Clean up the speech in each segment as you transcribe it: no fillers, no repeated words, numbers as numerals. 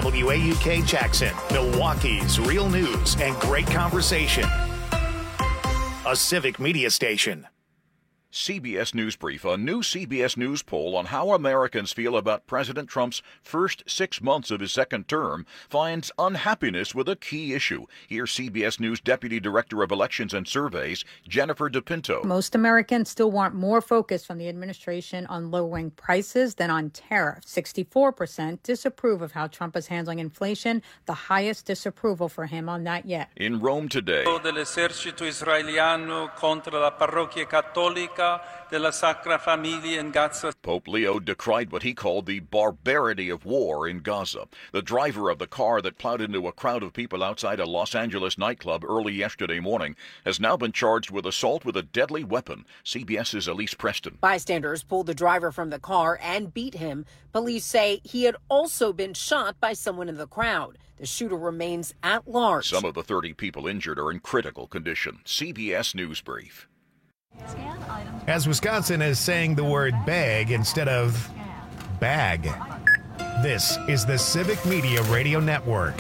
WAUK Jackson, Milwaukee's real news and great conversation. A civic media station. CBS News Brief, a new CBS News poll on how Americans feel about President Trump's first 6 months of his second term finds unhappiness with a key issue. Here's CBS News Deputy Director of Elections and Surveys, Jennifer DePinto. Most Americans still want more focus from the administration on lowering prices than on tariffs. 64% disapprove of how Trump is handling inflation, the highest disapproval for him on that yet. In Rome today, dell'esercito israeliano contro la parrocchia cattolica della Sacra Famiglia in Gaza. Pope Leo decried what he called the barbarity of war in Gaza. The driver of the car that plowed into a crowd of people outside a Los Angeles nightclub early yesterday morning has now been charged with assault with a deadly weapon. CBS's Elise Preston. Bystanders pulled the driver from the car and beat him. Police say he had also been shot by someone in the crowd. The shooter remains at large. Some of the 30 people injured are in critical condition. CBS News Brief. As Wisconsin is saying the word bag instead of bag. This is the Civic Media Radio Network.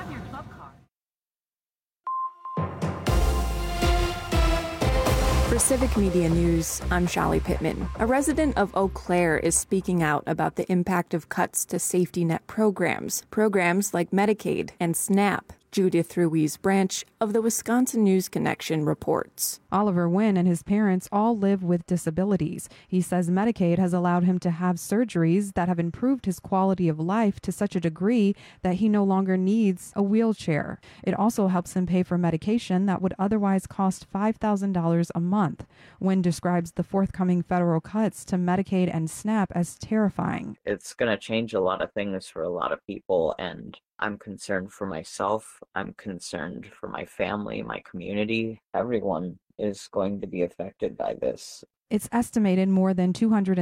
For Civic Media News, I'm Shali Pittman. A resident of Eau Claire is speaking out about the impact of cuts to safety net programs like Medicaid and SNAP. Judith Ruiz Branch of the Wisconsin News Connection reports. Oliver Wynn and his parents all live with disabilities. He says Medicaid has allowed him to have surgeries that have improved his quality of life to such a degree that he no longer needs a wheelchair. It also helps him pay for medication that would otherwise cost $5,000 a month. Wynn describes the forthcoming federal cuts to Medicaid and SNAP as terrifying. It's going to change a lot of things for a lot of people, and I'm concerned for myself. I'm concerned for my family, my community. Everyone is going to be affected by this. It's estimated more than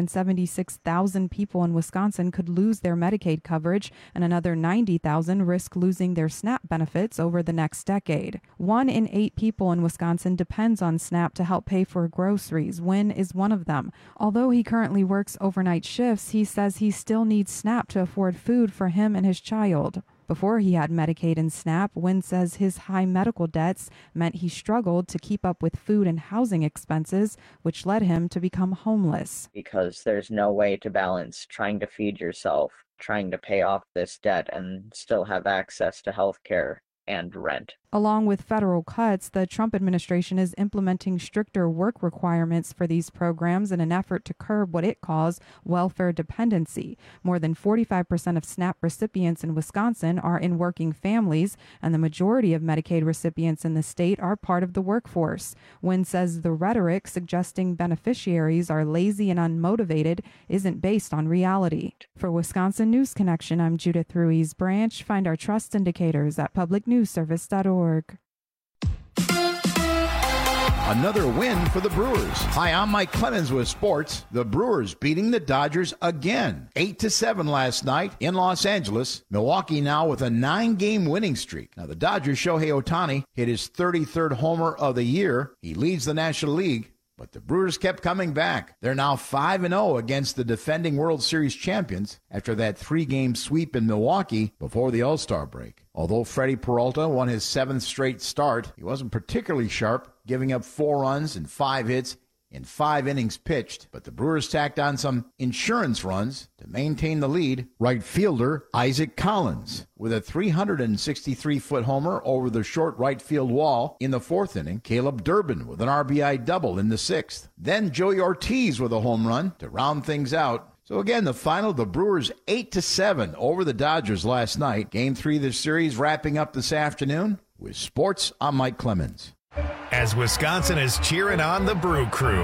276,000 people in Wisconsin could lose their Medicaid coverage, and another 90,000 risk losing their SNAP benefits over the next decade. 1 in 8 people in Wisconsin depends on SNAP to help pay for groceries. Wynn is one of them. Although he currently works overnight shifts, he says he still needs SNAP to afford food for him and his child. Before he had Medicaid and SNAP, Wynn says his high medical debts meant he struggled to keep up with food and housing expenses, which led him to become homeless. Because there's no way to balance trying to feed yourself, trying to pay off this debt, and still have access to health care and rent. Along with federal cuts, the Trump administration is implementing stricter work requirements for these programs in an effort to curb what it calls welfare dependency. More than 45% of SNAP recipients in Wisconsin are in working families, and the majority of Medicaid recipients in the state are part of the workforce. Wynn says the rhetoric suggesting beneficiaries are lazy and unmotivated isn't based on reality. For Wisconsin News Connection, I'm Judith Ruiz Branch. Find our trust indicators at publicnewsservice.org. Another win for the Brewers. Hi, I'm Mike Clemens with sports. The Brewers beating the Dodgers again. 8-7 last night in Los Angeles. Milwaukee now with a 9-game winning streak. Now, the Dodgers' Shohei Ohtani hit his 33rd homer of the year. He leads the National League. But the Brewers kept coming back. They're now 5-0 against the defending World Series champions after that 3-game sweep in Milwaukee before the All-Star break. Although Freddie Peralta won his 7th straight start, he wasn't particularly sharp, giving up 4 runs and 5 hits in 5 innings pitched. But the Brewers tacked on some insurance runs to maintain the lead. Right fielder Isaac Collins with a 363-foot homer over the short right field wall in the 4th inning. Caleb Durbin with an RBI double in the 6th. Then Joey Ortiz with a home run to round things out. So again, the final, the Brewers 8-7 over the Dodgers last night. Game 3 of the series wrapping up this afternoon. With sports, I'm Mike Clemens. As Wisconsin is cheering on the Brew Crew.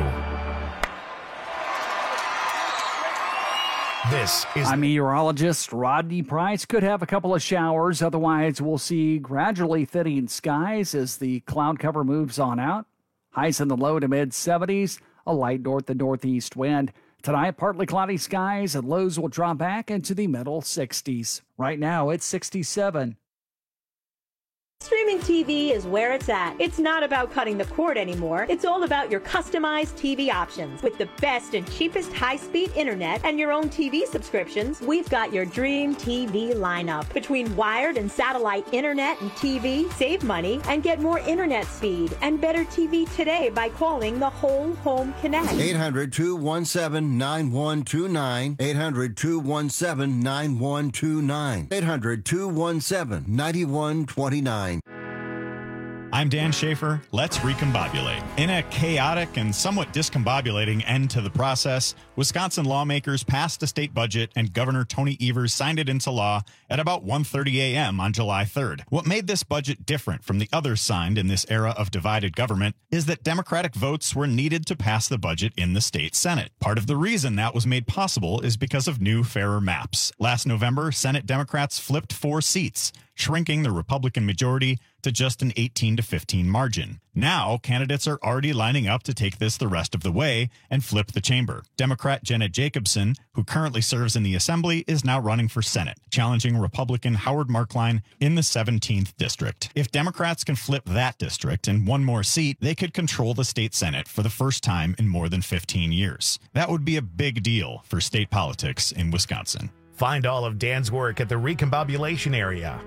I'm meteorologist Rodney Price. Could have a couple of showers. Otherwise, we'll see gradually thinning skies as the cloud cover moves on out. Highs in the low to mid 70s. A light north and northeast wind. Tonight, partly cloudy skies and lows will drop back into the middle 60s. Right now, it's 67. Streaming TV is where it's at. It's not about cutting the cord anymore. It's all about your customized TV options. With the best and cheapest high-speed internet and your own TV subscriptions, we've got your dream TV lineup. Between wired and satellite internet and TV, save money and get more internet speed and better TV today by calling the Whole Home Connect. 800-217-9129. 800-217-9129. 800-217-9129. I'm Dan Schaefer. Let's recombobulate. In a chaotic and somewhat discombobulating end to the process, Wisconsin lawmakers passed a state budget and Governor Tony Evers signed it into law at about 1:30 a.m. on July 3rd. What made this budget different from the others signed in this era of divided government is that Democratic votes were needed to pass the budget in the state Senate. Part of the reason that was made possible is because of new, fairer maps. Last November, Senate Democrats flipped 4 seats, shrinking the Republican majority to just an 18-15 margin. Now, candidates are already lining up to take this the rest of the way and flip the chamber. Democrat Jenna Jacobson, who currently serves in the Assembly, is now running for Senate, challenging Republican Howard Markline in the 17th District. If Democrats can flip that district and one more seat, they could control the state Senate for the first time in more than 15 years. That would be a big deal for state politics in Wisconsin. Find all of Dan's work at the Recombobulation area.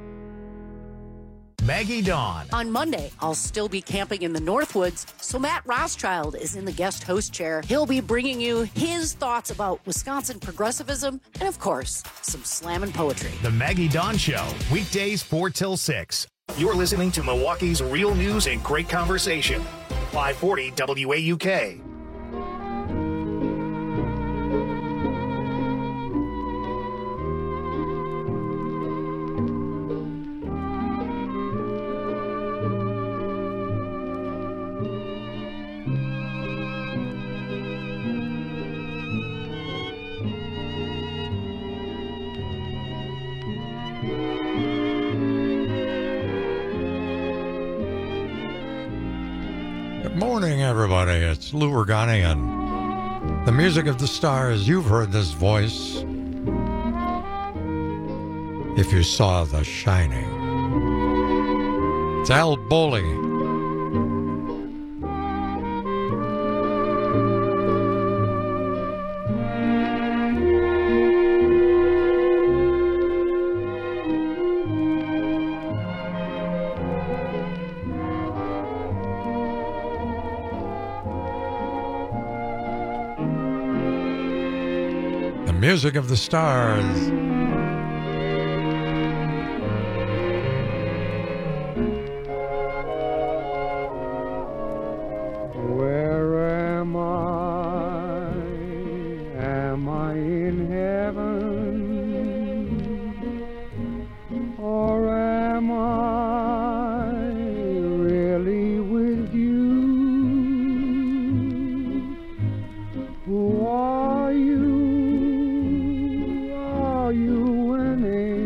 Maggie Dawn. On Monday, I'll still be camping in the Northwoods, so Matt Rothschild is in the guest host chair. He'll be bringing you his thoughts about Wisconsin progressivism and, of course, some slammin' poetry. The Maggie Dawn Show, weekdays 4 till 6. You're listening to Milwaukee's real news and great conversation. 540 WAUK. Morning, everybody. It's Lou Organian. The music of the stars. You've heard this voice. If you saw The Shining. It's Al Bowley. Music of the stars. Where am I? Am I in heaven? Or am I really with you? Who are you? Are you an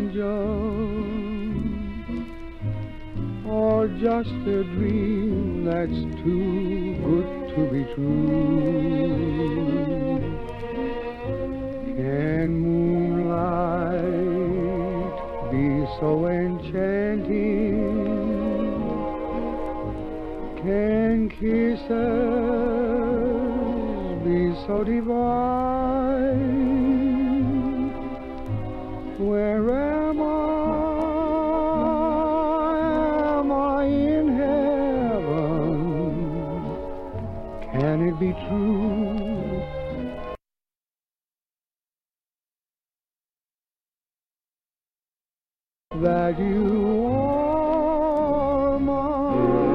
angel, or just a dream that's too good to be true? Can moonlight be so enchanting? Can kisses be so divine? Where am I? Am I in heaven? Can it be true that you are mine?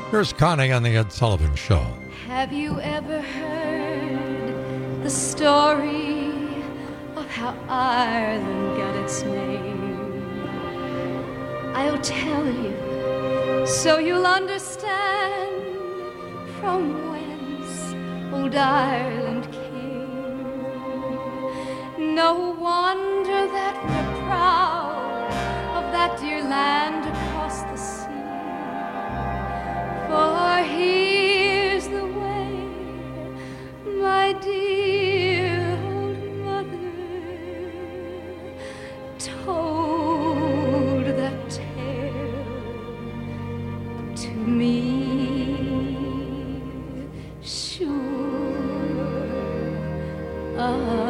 Here's Connie on the Ed Sullivan Show. Have you ever heard the story of how Ireland got its name? I'll tell you so you'll understand from whence old Ireland came. No wonder that we're proud of that dear land across the sea. For here's the way my dear old mother told that tale to me. Sure, a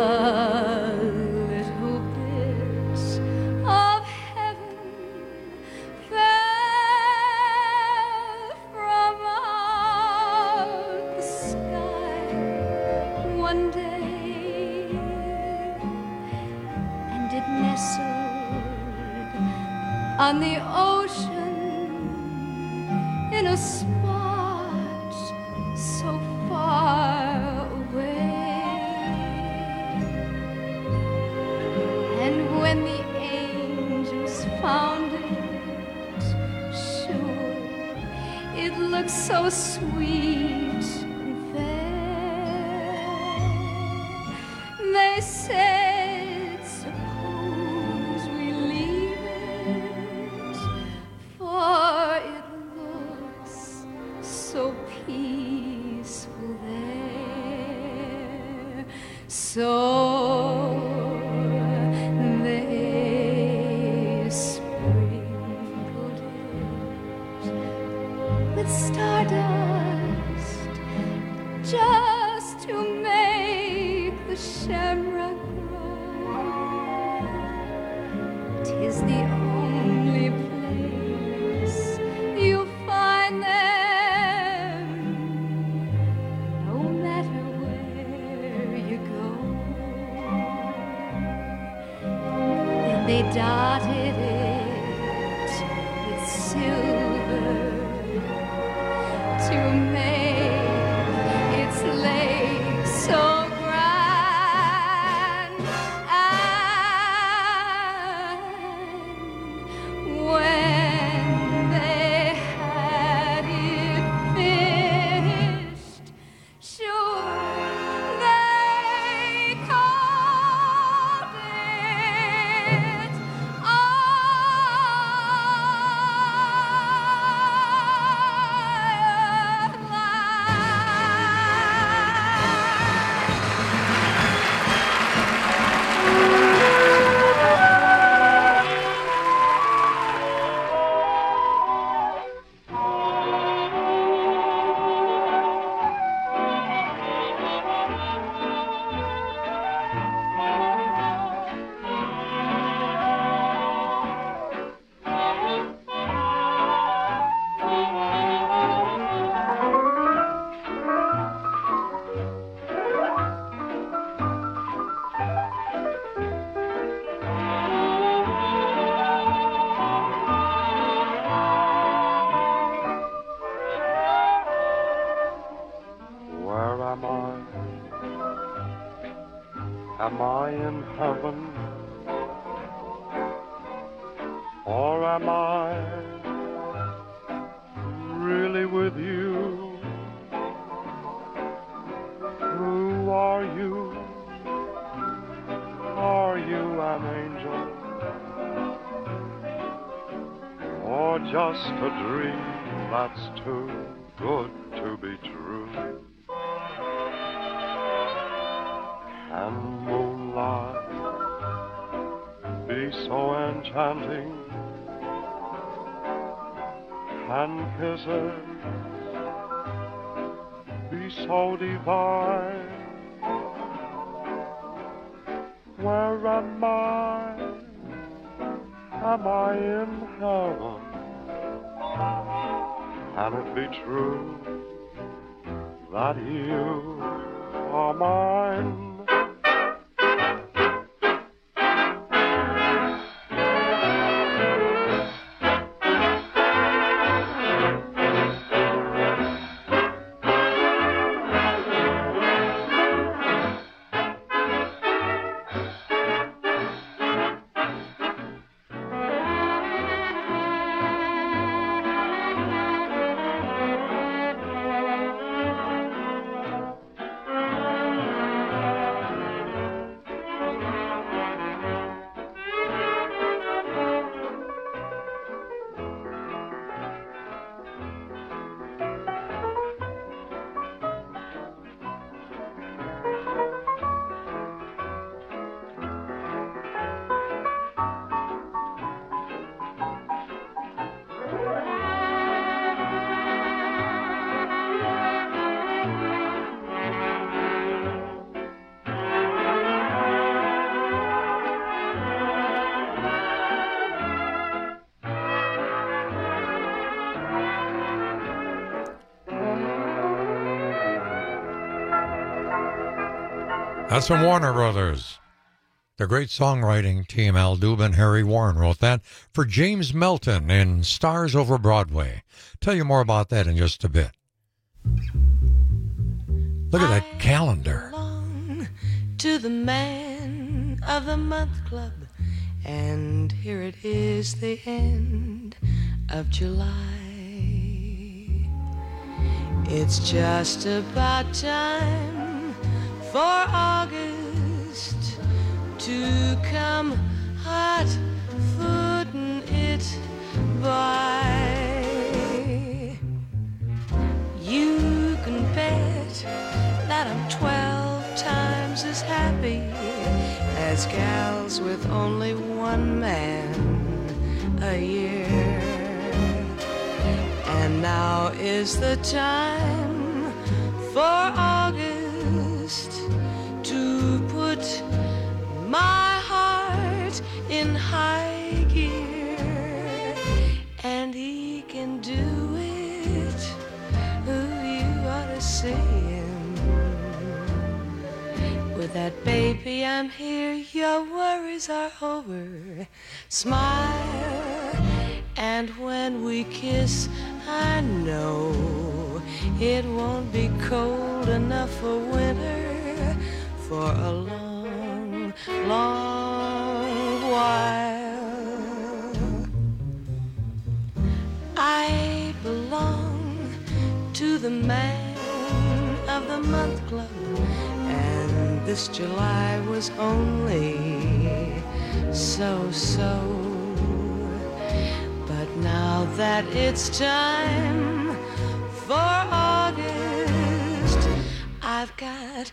little bit of heaven fell from out the sky one day, and it nestled on the ocean in a spot so far away. And when the angels found it, sure, it looked so sweet and fair. They said, suppose we leave it, for it looks so peaceful there. So they sprinkled it with stardust just to make the shamrock grow. 'Tis the only place you'll find them, no matter where you go. And they dotted it with silver to make its lake so grand. And when they had it finished, sure, they called it Where am I? Am I in heaven? Or am I really with you? Who are you? Are you an angel? Or just a dream that's too good to be true? Can moonlight be so enchanting? Can kisses be so divine? Where am I? Am I in heaven? Can it be true that you are mine? That's from Warner Brothers. The great songwriting team, Al Dubin, Harry Warren, wrote that for James Melton in Stars Over Broadway. Tell you more about that in just a bit. Look at that calendar. To the Man of the Month Club, and here it is, the end of July. It's just about time for August to come hot-footing it by. You can bet that I'm 12 times as happy as gals with only one man a year. And now is the time for August to put my heart in high gear, and he can do it. Ooh, you ought to see him. With that baby I'm here, your worries are over. Smile, and when we kiss, I know it won't be cold enough for winter for a long, long while. I belong to the Man of the Month Club, and this July was only so-so. But now that it's time for August, I've got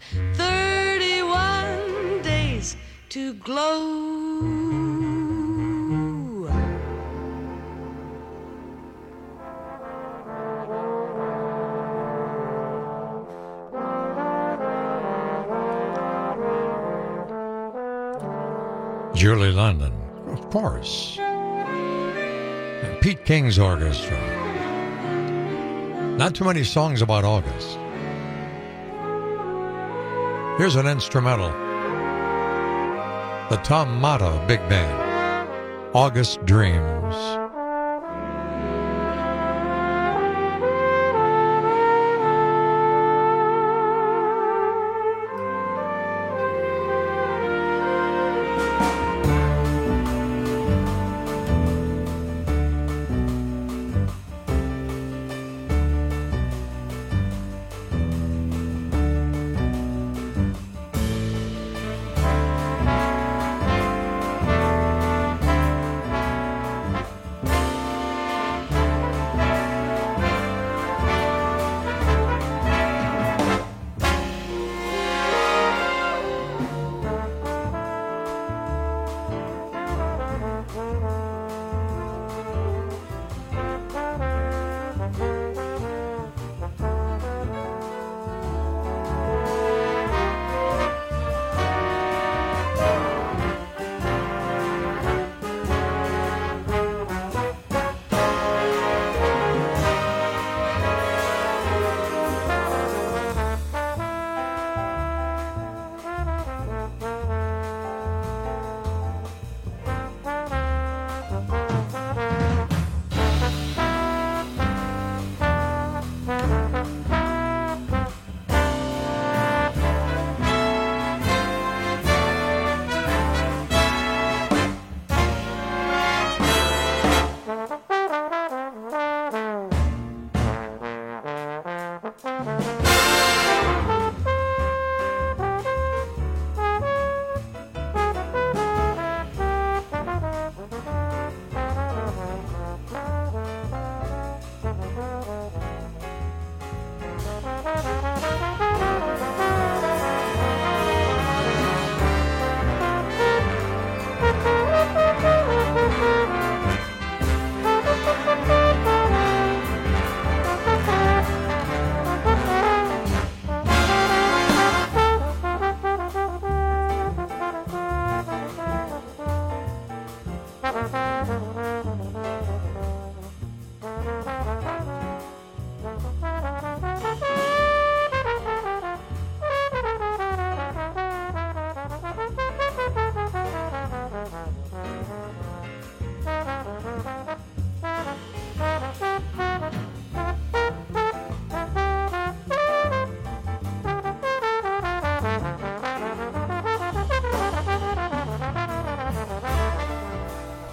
31 days to glow. Julie London, of course. And Pete King's orchestra. Not too many songs about August. Here's an instrumental. The Tom Mata Big Band. August Dreams.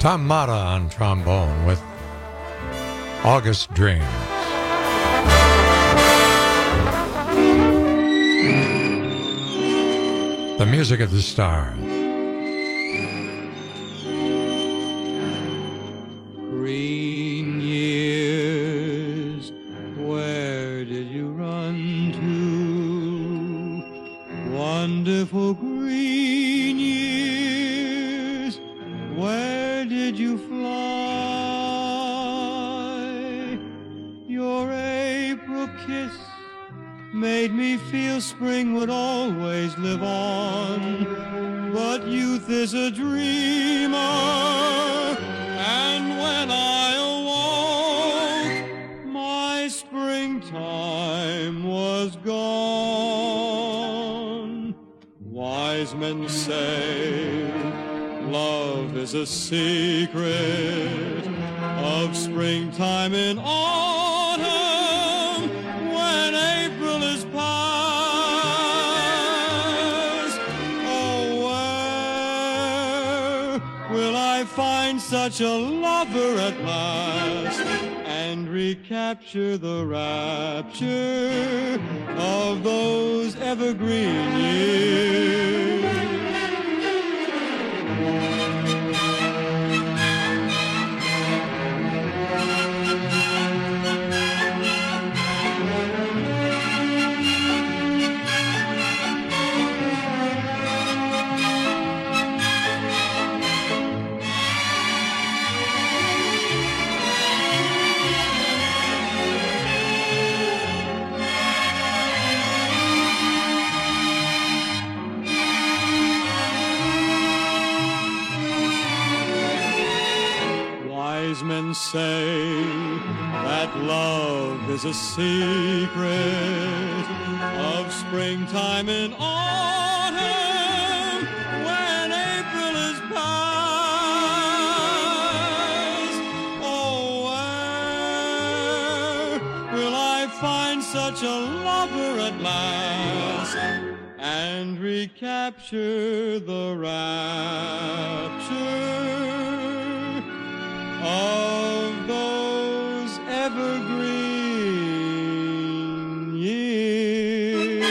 Tom Mata on trombone with August Dreams. The music of the stars. Green years, where did you run to? Wonderful green years, where did you fly? Your April kiss made me feel spring would always live on. But youth is a dreamer, and when I awoke, my springtime was gone. Wise men say love is a secret of springtime in autumn, when April is past. Oh, where will I find such a lover at last, and recapture the rapture of those evergreen years? Men say that love is a secret of springtime in autumn, when April is past. Oh, where will I find such a lover at last, and recapture the rapture of those evergreen years?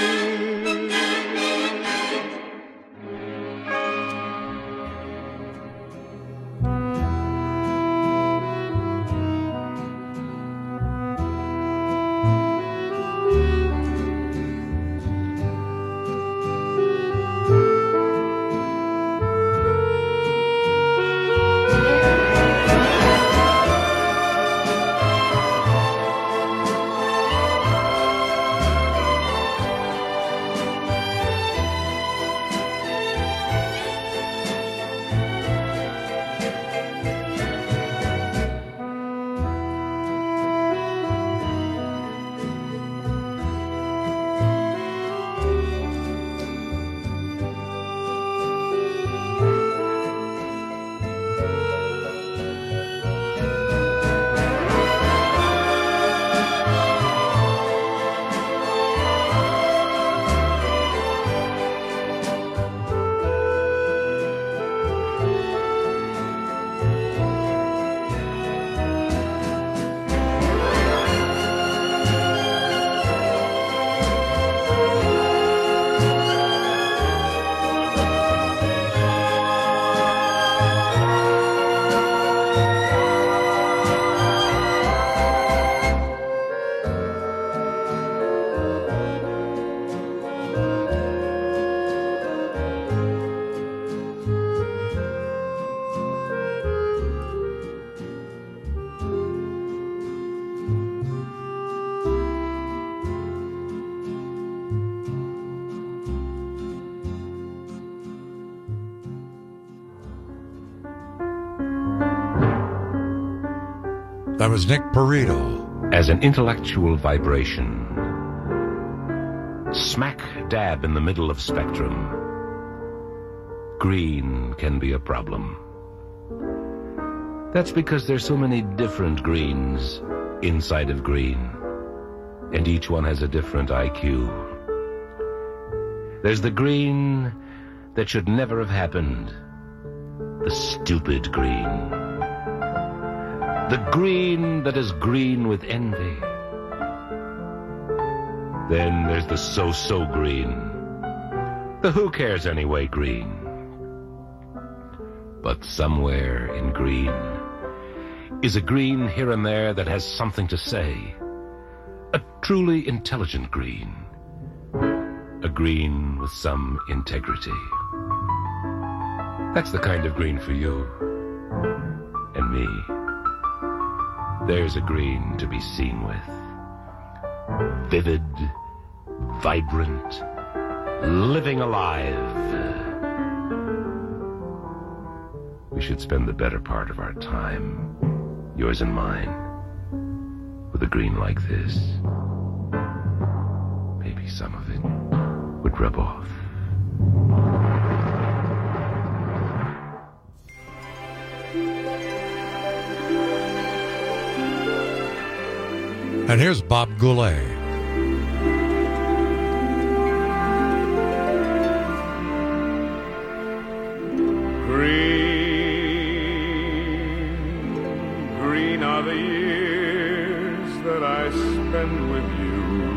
That was Nick Perito. As an intellectual vibration, smack dab in the middle of spectrum, green can be a problem. That's because there's so many different greens inside of green, and each one has a different IQ. There's the green that should never have happened, the stupid green. The green that is green with envy. Then there's the so-so green. The who cares anyway green. But somewhere in green is a green here and there that has something to say. A truly intelligent green. A green with some integrity. That's the kind of green for you and me. There's a green to be seen with. Vivid, vibrant, living alive. We should spend the better part of our time, yours and mine, with a green like this. Maybe some of it would rub off. And here's Bob Goulet. Green are the years that I spend with you.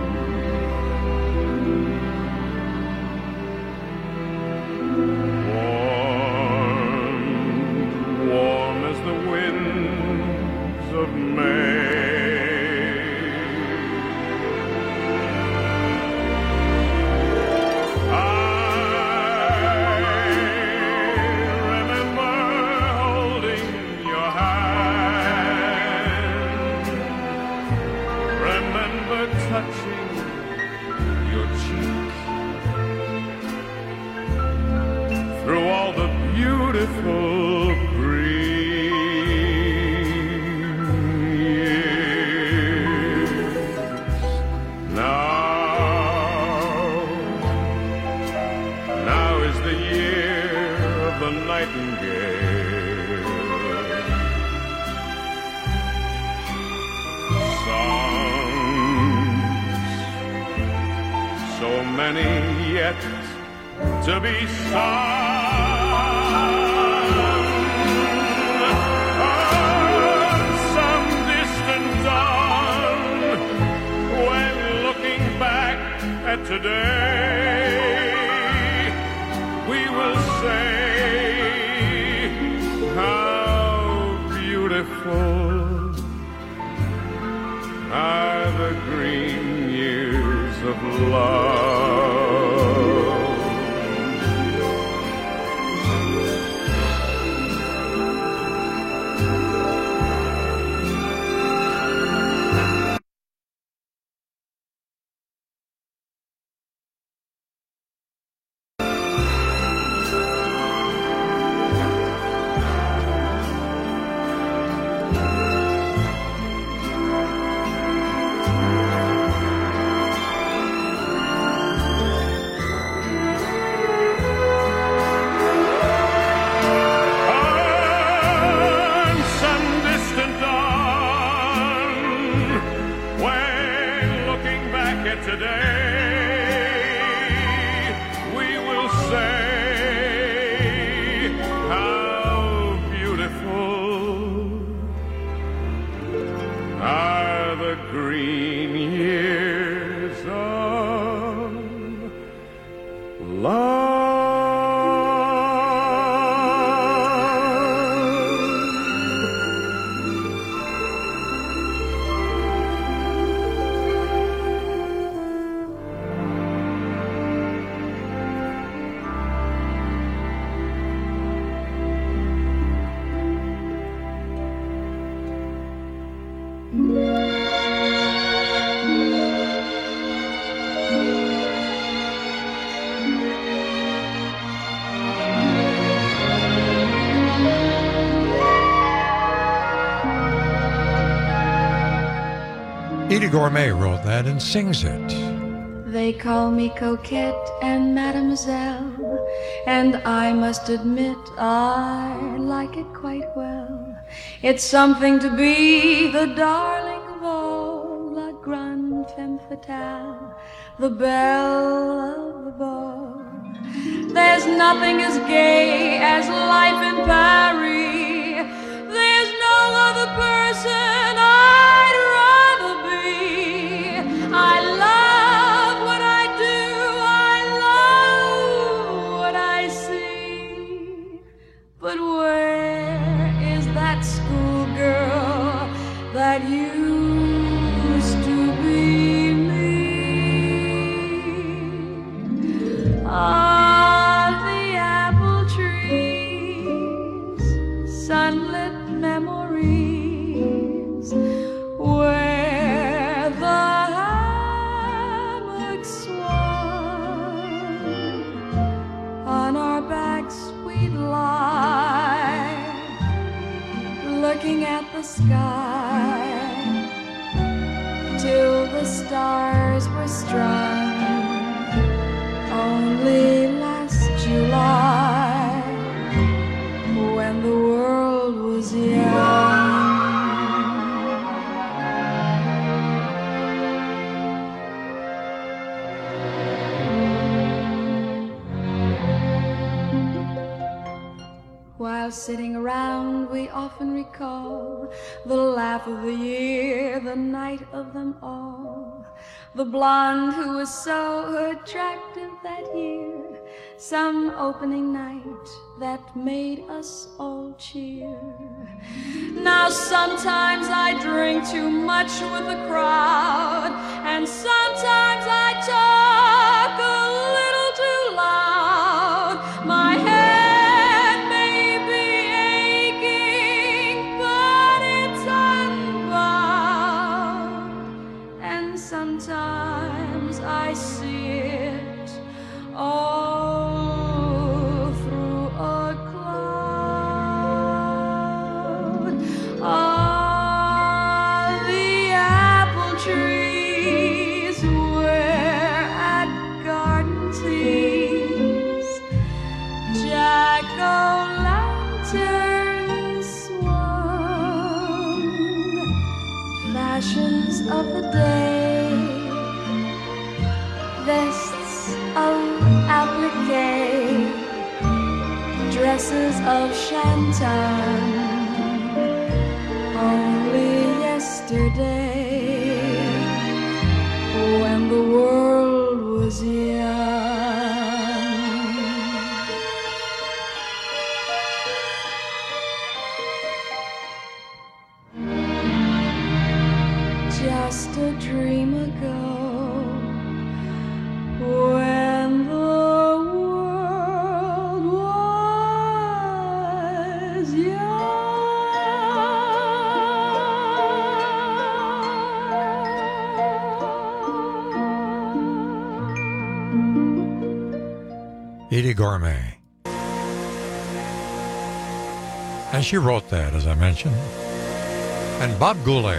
Warm as the winds of May. Touching your cheek through all the beautiful green years. Now is the year of the nightingale. So many yet to be sung. On some distant dawn, when looking back at today, we will say how beautiful are the green years of love. Edie Gourmet wrote that and sings it. They call me Coquette and Mademoiselle, and I must admit I like it quite well. It's something to be the darling of all, la grande femme fatale, the belle of the ball. There's nothing as gay as life in Paris. There's no other person Where is that schoolgirl that used to be me? On the apple trees, sunlit memories, where the hammock swung. On our backs we'd lie, looking at the sky, till the stars were strung. Only last July, when the world was young. While sitting around, we often recall the laugh of the year, the night of them all. The blonde who was so attractive that year, some opening night that made us all cheer. Now sometimes I drink too much with the crowd, and sometimes I talk a little too loud. My head may be aching, but it's unbound. And sometimes I see it all through a cloud. On the apple trees, where at garden teas, jack-o'-lanterns swung. Fashions of the day, vests of applique, dresses of shantan. Only yesterday, when the world was young. Just a dream ago, when the world was Edie Gourmet. And she wrote that, as I mentioned. And Bob Goulet.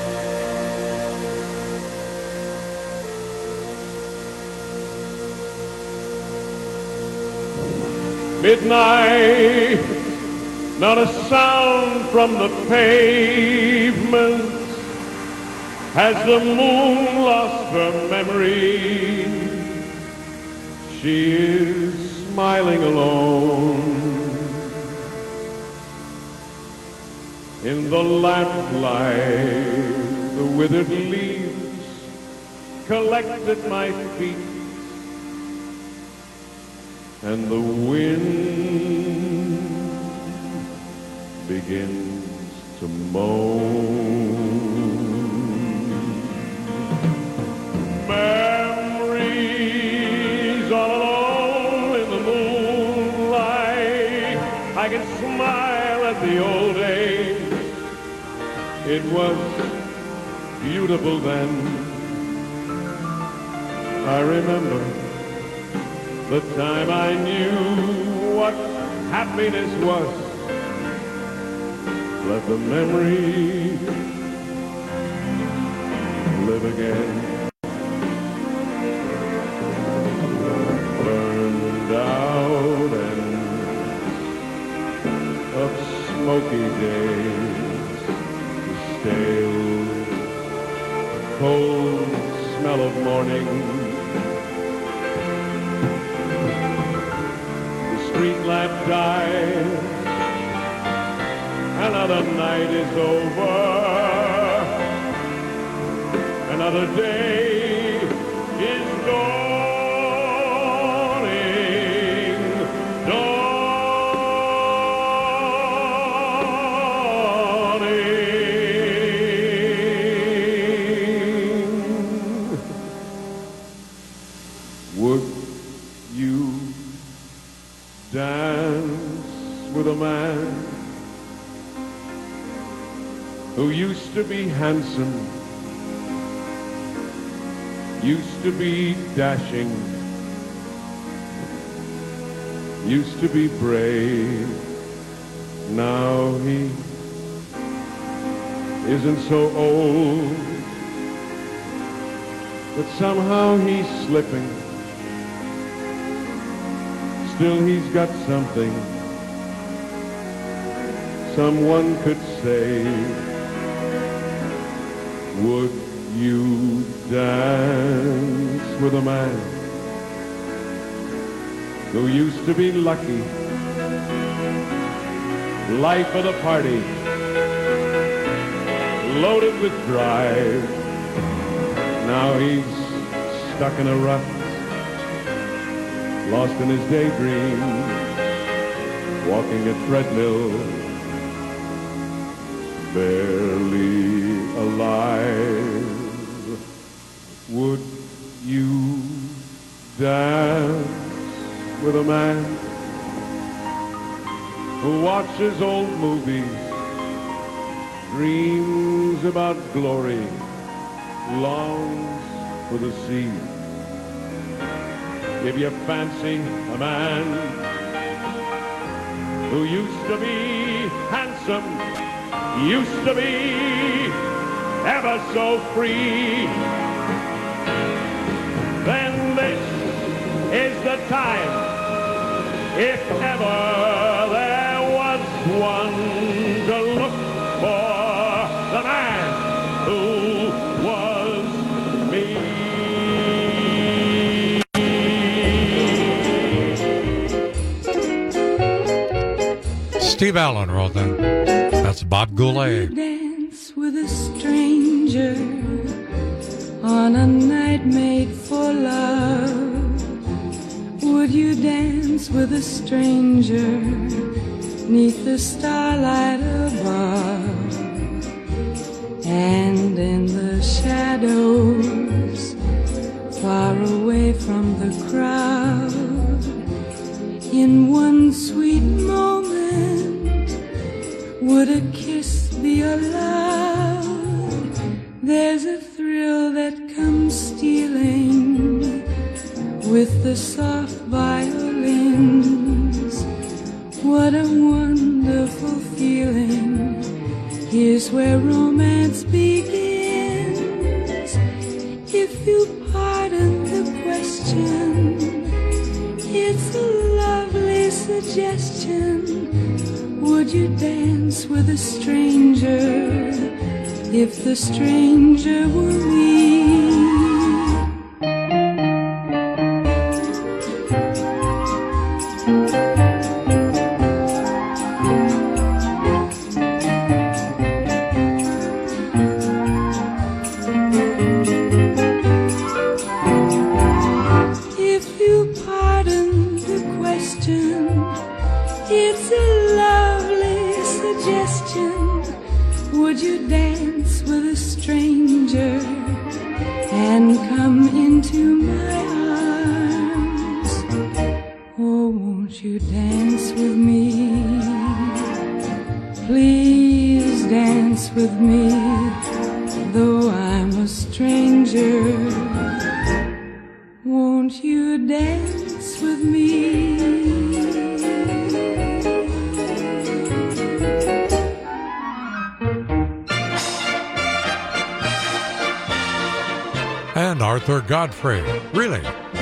Midnight, not a sound from the pavement. Has the moon lost her memory? She is smiling alone. In the lamplight, the withered leaves collect at my feet, and the wind begins to moan. Memories all alone in the moonlight, I can smile at the old days. It was beautiful then. I remember the time I knew what happiness was. Let the memory live again. Burned out and of smoky days, the stale, cold smell of morning. Street lamp dies, another night is over, another day is dawning, dawning. who used to be handsome, used to be dashing, used to be brave. Now he isn't so old, but somehow he's slipping. Still he's got something someone could say. Would you dance with a man who used to be lucky, life of the party, loaded with drive? Now he's stuck in a rut, lost in his daydream, walking a treadmill, barely alive. Would you dance with a man who watches old movies, dreams about glory, longs for the sea? If you fancy a man who used to be handsome, used to be ever so free, then this is the time, if ever there was one, to look for the man who was me. Steve Allen wrote that. That's Bob Goulet. Dance with a stranger on a night made for love. Would you dance with a stranger neath the starlight above? And in the shadows, far away from the crowd, in one sweet moment, would a kiss be allowed? There's a thrill that comes stealing with the soft violins. What a wonderful feeling. Here's where romance begins. If you pardon the question, it's a lovely suggestion. Would you dance with a stranger if the stranger were me? If you pardon the question, it's a lovely suggestion. Would you dance with a stranger and come into my arms? Oh, won't you dance with me? Please dance with me, though I'm a stranger. Won't you dance with me? And Arthur Godfrey. Really?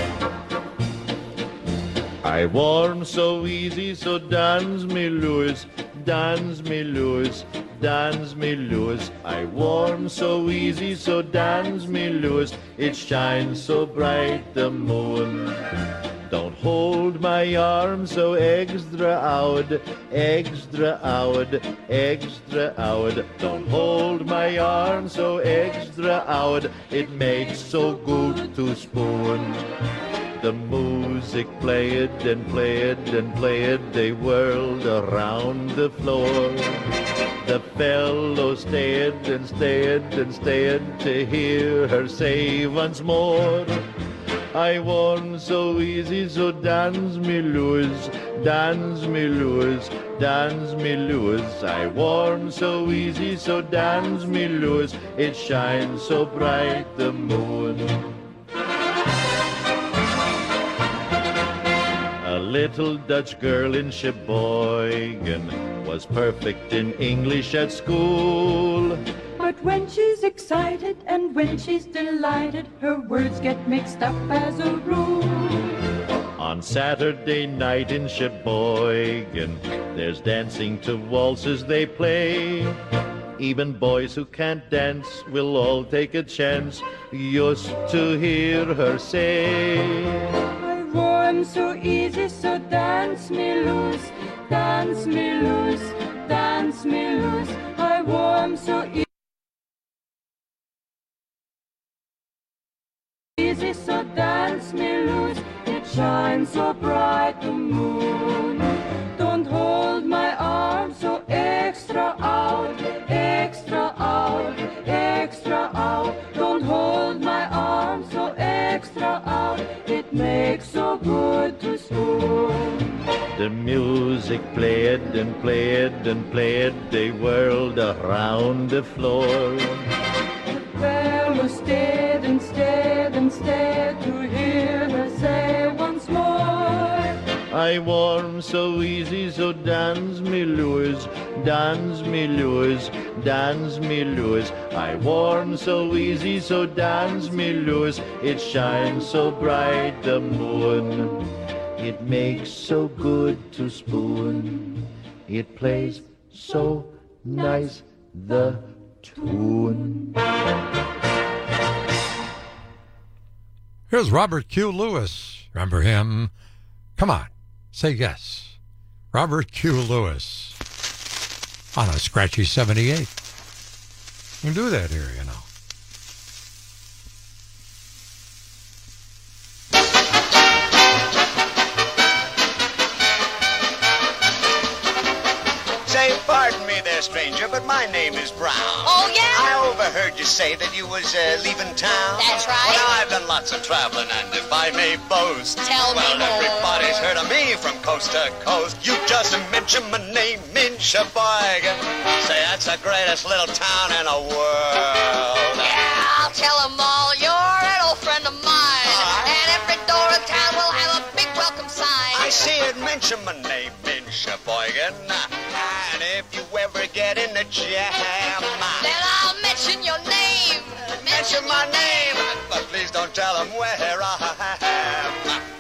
I warm so easy, so dance me Louis, dance me Louis, dance me Louis. I warm so easy, so dance me Louis. It shines so bright the moon. Don't hold my arm so extra out, extra out, extra out. Don't hold my arm so extra out. It makes so good to spoon. The music played and played and played. They whirled around the floor. The fellow stayed and stayed and stayed to hear her say once more. I warm so easy, so dance me Louis, dance me Louis, dance me Louis. I warm so easy, so dance me Louis. It shines so bright the moon. A little Dutch girl in Sheboygan was perfect in English at school. But when she's excited and when she's delighted, her words get mixed up as a rule. On Saturday night in Sheboygan, there's dancing to waltzes they play. Even boys who can't dance will all take a chance just to hear her say, I warm so easy, so dance me loose, dance me loose, dance me loose. I warm so easy, so dance me loose. It shines so bright the moon. Don't hold my arm so extra out, extra out, extra out. Don't hold my arm so extra out. It makes so good to spoon. The music played and played and played. They whirled around the floor. The fellow stayed and stayed and stayed to hear her say once more, I warm so easy, so dance me Louis, dance me Louis, dance me Louis. I warm so easy, so dance me Louis. It shines so bright the moon. It makes so good to spoon. It plays so nice the tune. Here's Robert Q. Lewis. Remember him? Come on, say yes. Robert Q. Lewis on a scratchy 78. You can do that here, you know. Say, pardon me there, stranger, but my name is Brown. Oh, yeah? I overheard you say that you was leaving town. That's right. Well, now, I've done lots of traveling, and if I may boast, Tell me well, more. everybody's heard of me from coast to coast. You just mentioned my name in Sheboygan. Say, that's the greatest little town in the world. Yeah, I'll tell them all you're an old friend of mine. And every door in town will have a big welcome sign. I see it mention my name in Sheboygan. And if you ever get in a jam, Then I'll mention your name. mention my name, but please don't tell them where I am.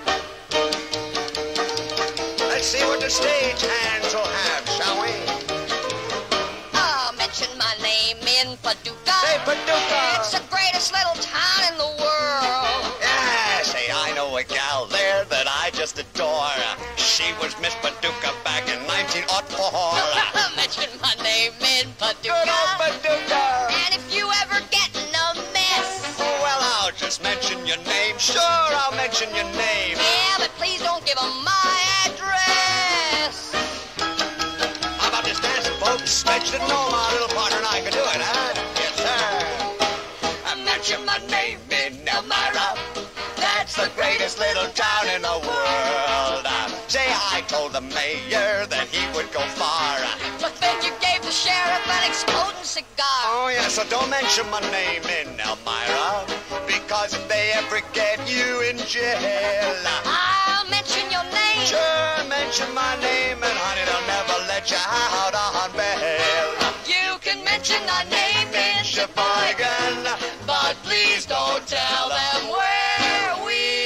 Let's see what the stage hands will have, shall we? I'll mention my name in Paducah. Say Paducah. It's the greatest little town in the world. Yeah, say I know a gal there that I just adore. She was Miss Paducah back in 1904. Mention my name in Paducah. Good old Paducah. And if you ever get in a mess, Well, I'll just mention your name. Sure, I'll mention your name. yeah, but please don't give them my address. How about this dancing, folks? Bet you didn't know my little partner and I could do it, huh? Yes, sir. I mention my name in Elmira. That's the greatest little town in the world. Say, I told the mayor that he would go far. But then you gave the sheriff an exploding cigar. Oh, yeah, so don't mention my name in Elmira, because if they ever get you in jail, I'll mention your name. sure, mention my name, and honey, they'll never let you out on bail. You can mention my name in Sheboygan, but please don't tell them where we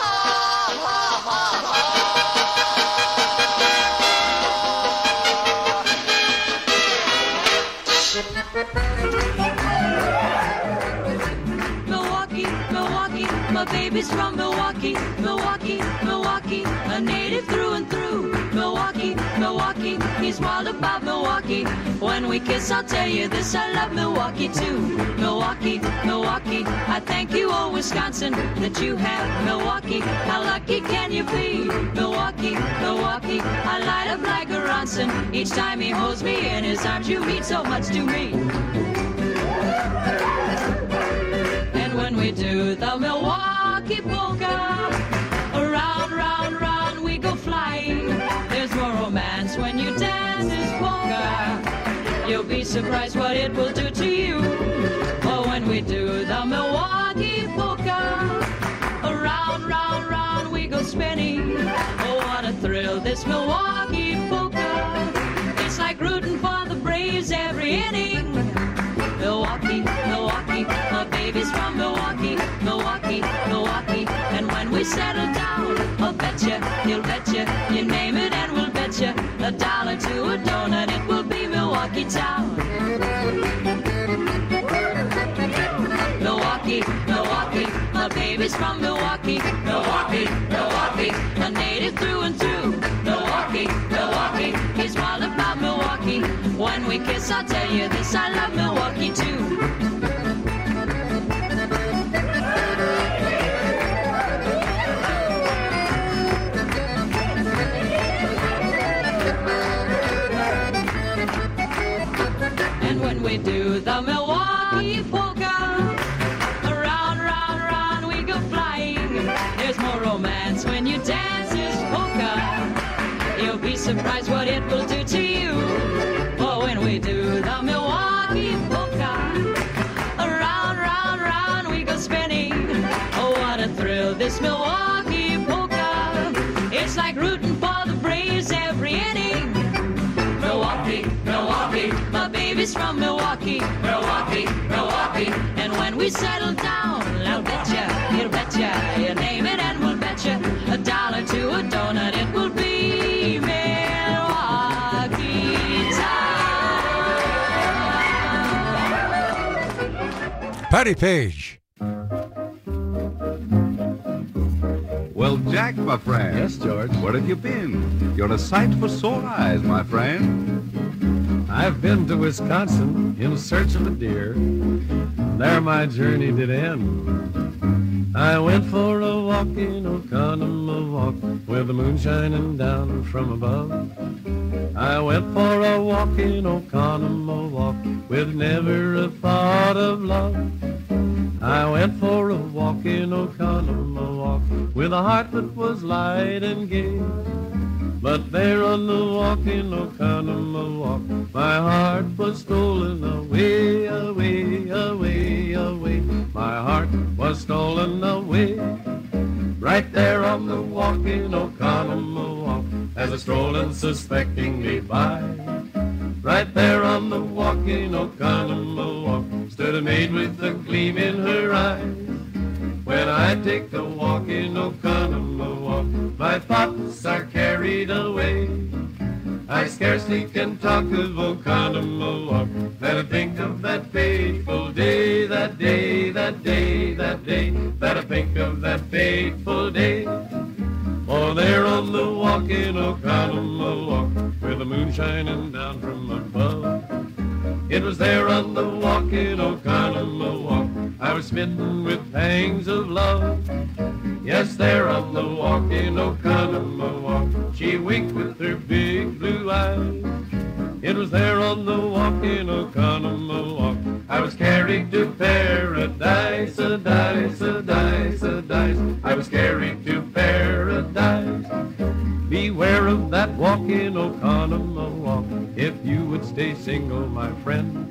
Milwaukee, Milwaukee, my baby's from Milwaukee, Milwaukee, Milwaukee, a native through and through. Milwaukee, Milwaukee, he's wild about Milwaukee. When we kiss, I'll tell you this, I love Milwaukee too. Milwaukee, Milwaukee, I thank you, oh Wisconsin, that you have Milwaukee. How lucky can you be? Milwaukee, Milwaukee, I light up like a Ronson. Each time he holds me in his arms, you mean so much to me. And when we do the Milwaukee Milwaukee polka. Around, round, round we go flying. There's more romance when you dance this polka. You'll be surprised what it will do to you. Oh, when we do the Milwaukee polka. Around, round, round we go spinning. Oh, what a thrill this Milwaukee polka. It's like rooting for the Braves every inning. Milwaukee, Milwaukee, my baby's from Milwaukee, Milwaukee, Milwaukee. And when we settle down, I'll betcha, he'll betcha, you name it and we'll betcha $1 to a donut, it will be Milwaukee town. Milwaukee, Milwaukee, my baby's from Milwaukee, Milwaukee, Milwaukee, a native through and through. Milwaukee, Milwaukee, he's wild about Milwaukee. When we kiss, I'll tell you this, I love Milwaukee too. And when we do the Milwaukee polka, around, round, round we go flying. There's more romance when you dance this polka. You'll be surprised what it will do to you. Oh, when we do the Milwaukee polka, around, round, round we go spinning. Oh, what a thrill this Milwaukee polka. It's like rooting for the Braves every inning. Milwaukee, Milwaukee, my baby's from Milwaukee, Milwaukee, Milwaukee. And when we settle down, I'll betcha, he'll betcha, you name it and we'll betcha $1 to a donut, it will be Milwaukee town. Patty Page. Well, Jack, my friend. Yes, George. Where have you been? You're a sight for sore eyes, my friend. I've been to Wisconsin in search of a deer. There my journey did end. I went for a walk in Oconomowoc with the moon shining down from above. I went for a walk in Oconomowoc with never a thought of love. I went for a walk in Oconomowoc with a heart that was light and gay. But there on the walk in Oconomowoc, my heart was stolen away, away, away, away. My heart was stolen away. Right there on the walk in Oconomowoc, as I strolled unsuspectingly by. Right there on the walk in Oconomowoc, stood a maid with a gleam in her eyes. When I take the walk in Oconomowoc, my thoughts are carried away. I scarcely can talk of Oconomowoc, that I think of that fateful day, that day, that day, that day, that I think of that fateful day. Oh, there on the walk in Oconomowoc, with the moon shining down from above. It was there on the walk in Oconomowoc, I was smitten with pangs of love. Yes, there on the walk in Oconomowoc, she winked with her big blue eyes. It was there on the walk in Oconomowoc, I was carried to paradise, a dice, a dice, a dice. I was carried to paradise. Beware of that walk in Oconomowoc, if you would stay single, my friend.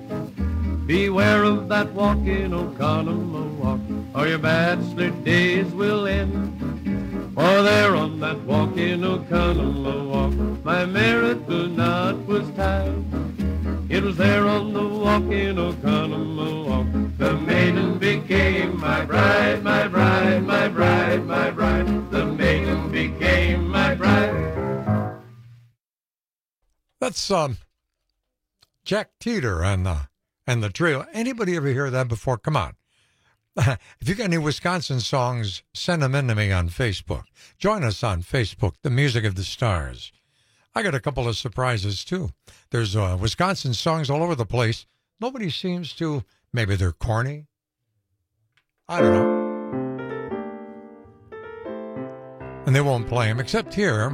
Beware of that walk in Oconomowoc, or your bachelor days will end. For there on that walk in Oconomowoc, my marital knot was tied. It was there on the walk in Oconomowoc, the maiden became my bride, my bride, my bride, my bride. The maiden became my bride. That's Jack Teeter and the trio. Anybody ever hear that before? Come on. If you got any Wisconsin songs, send them in to me on Facebook. Join us on Facebook, The Music of the Stars. I got a couple of surprises, too. There's Wisconsin songs all over the place. Nobody seems to, maybe they're corny. I don't know. And they won't play them, except here.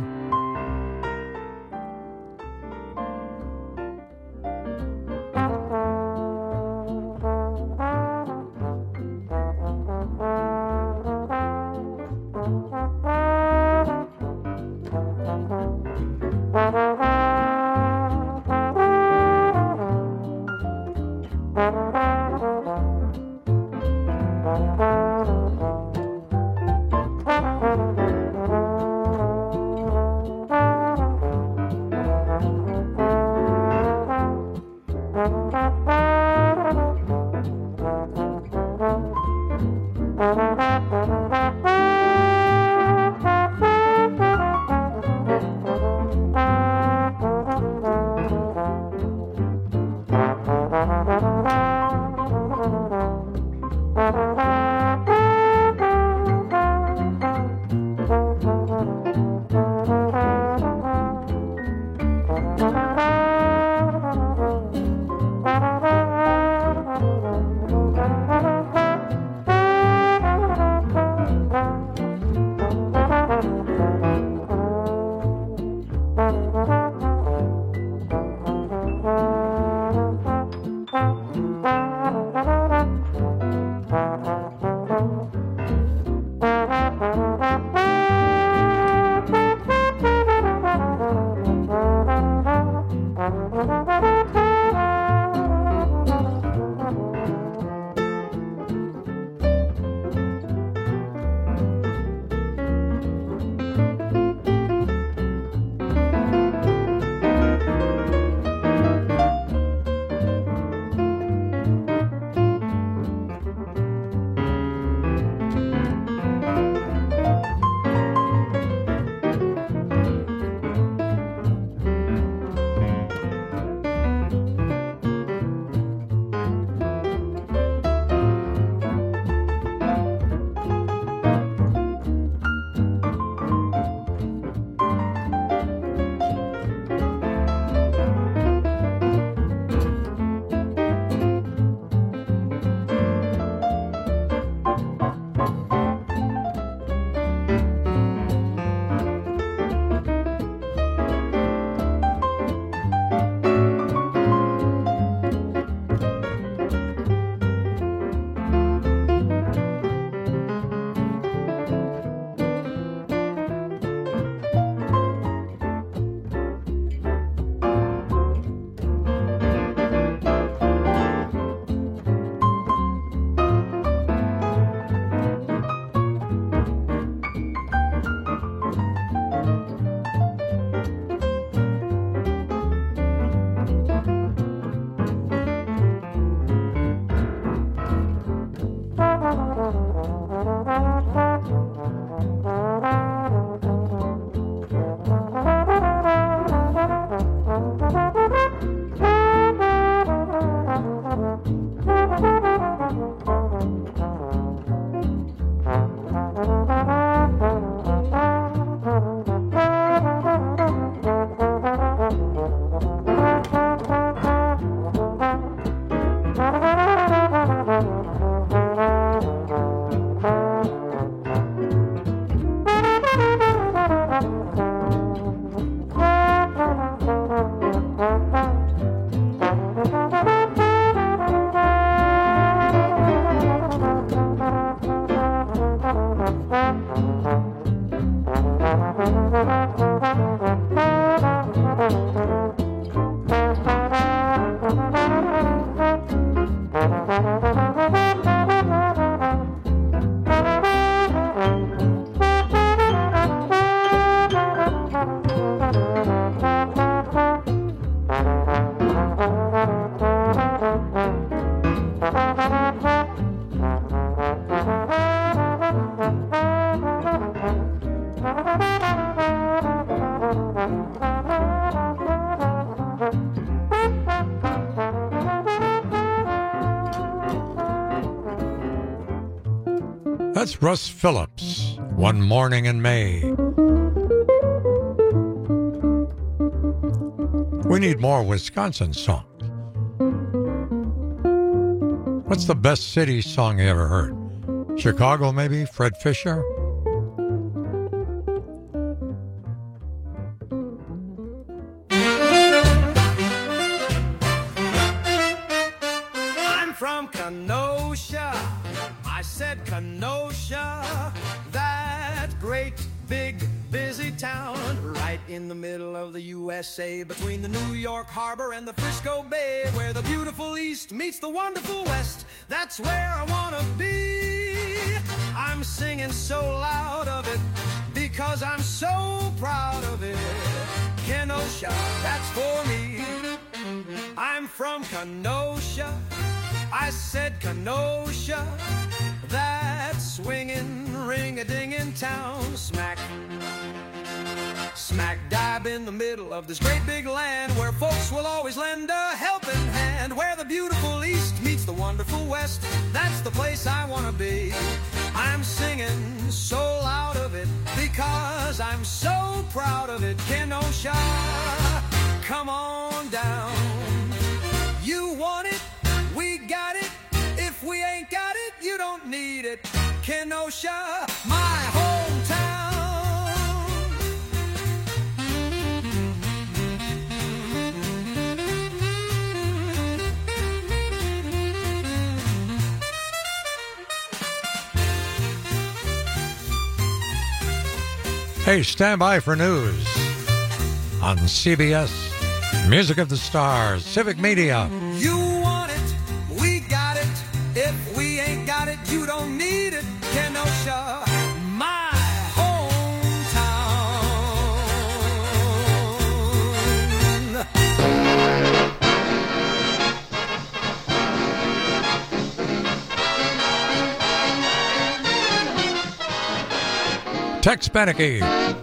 That's Russ Phillips, One Morning in May. We need more Wisconsin songs. What's the best city song you ever heard? Chicago, maybe? Fred Fisher? I'm from Kenosha. I said Kenosha. That great, big, busy town right in the middle of the USA, between the New York Harbor and the Frisco Bay, where the beautiful East meets the wonderful West. That's where I wanna be. I'm singing so loud of it because I'm so proud of it. Kenosha, that's for me. I'm I'm from Kenosha. I said Kenosha. That swinging, ring-a-ding-in town. Smack dab in the middle of this great big land where folks will always lend a helping hand, where the beautiful East meets the wonderful West. That's the place I want to be. I'm singing so loud of it because I'm so proud of it. Kenosha, come on down. You want it, we got it. If we ain't got it, you don't need it. Kenosha, my hometown. Hey, stand by for news on CBS Music of the Stars, Civic Media. You want it, we got it. If we ain't got it, you don't need it. Kenosha, my hometown. Tex Beneke.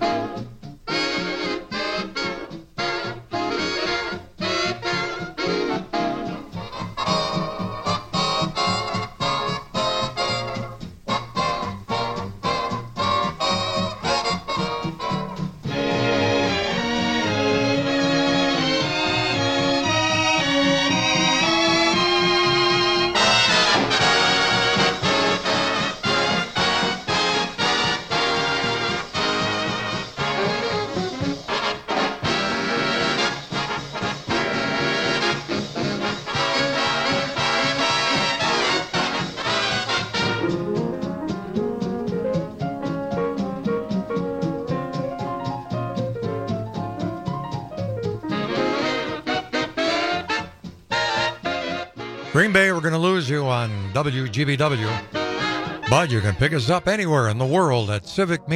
Green Bay, we're going to lose you on WGBW, but you can pick us up anywhere in the world at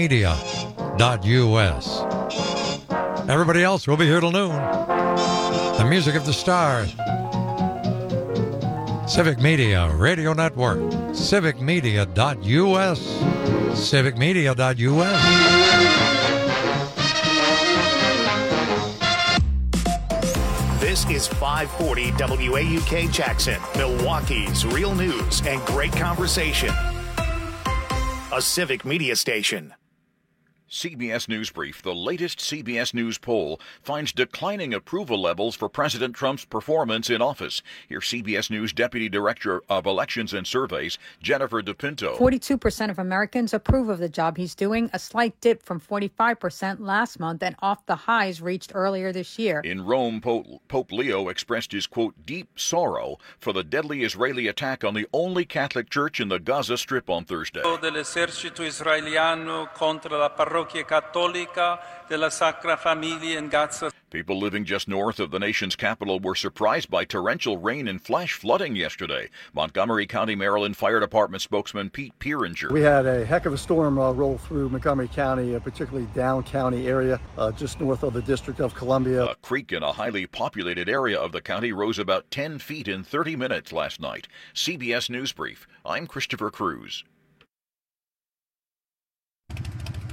civicmedia.us. Everybody else, we'll be here till noon. The Music of the Stars. Civic Media Radio Network. Civicmedia.us. Civicmedia.us. This is 540 WAUK Jackson, Milwaukee's real news and great conversation. A Civic Media station. CBS News Brief. The latest CBS News poll finds declining approval levels for President Trump's performance in office. Here's CBS News Deputy Director of Elections and Surveys, Jennifer DePinto. 42% of Americans approve of the job he's doing, a slight dip from 45% last month and off the highs reached earlier this year. In Rome, Pope Leo expressed his, quote, deep sorrow for the deadly Israeli attack on the only Catholic church in the Gaza Strip on Thursday. Dell'esercito israeliano contro la parrocchia cattolica della Sacra Famiglia in Gaza. People living just north of the nation's capital were surprised by torrential rain and flash flooding yesterday. Montgomery County, Maryland Fire Department spokesman Pete Pieringer. We had a heck of a storm roll through Montgomery County, particularly down county area, just north of the District of Columbia. A creek in a highly populated area of the county rose about 10 feet in 30 minutes last night. CBS News Brief. I'm Christopher Cruz.